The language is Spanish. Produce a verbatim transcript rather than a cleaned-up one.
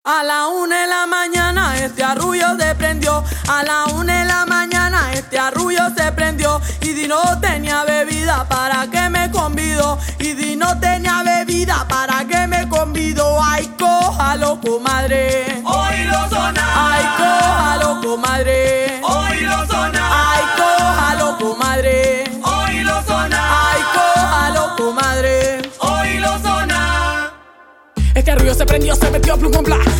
A la una de la mañana este arrullo se prendió. A la una de la mañana este arrullo se prendió. Y di no tenía bebida, ¿para qué me convidó? Y di no tenía bebida, ¿para qué me convidó? Ay, cójalo, comadre. Hoy lo sonar. Ay, cójalo, comadre. Hoy lo sonar. Ay, cójalo, comadre. Hoy lo sonar. Ay, cójalo, comadre. Hoy lo sonar. Este arrullo se prendió, se metió plum con bla.